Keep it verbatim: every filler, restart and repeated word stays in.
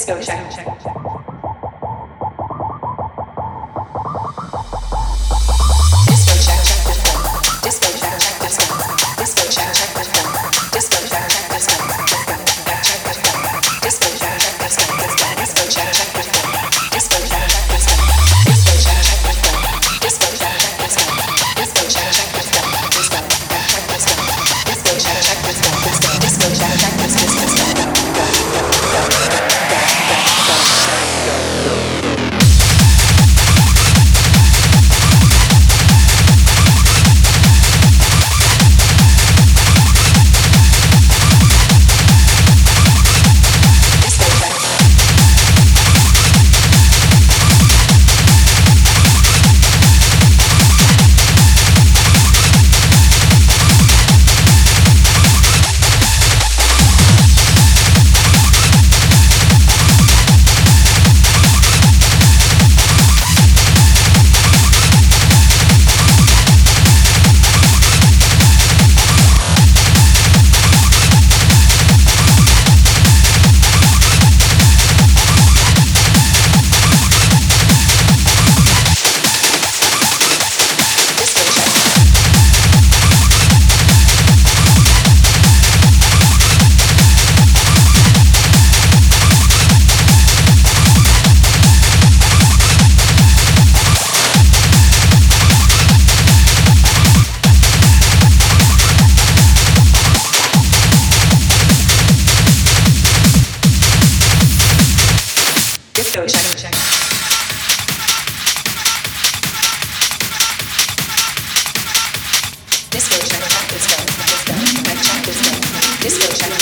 Disco check. Disco check check disco. Disco check check disco. Disco check check disco. Disco check check disco. Check check disco. Disco check check disco. Disco check check disco. Disco check check disco. Disco check check disco. Disco check check disco. Disco check check disco. Disco check check disco. Disco check check disco. Disco check check disco. Disco check. Disco check check disco. Disco check check disco. Disco check.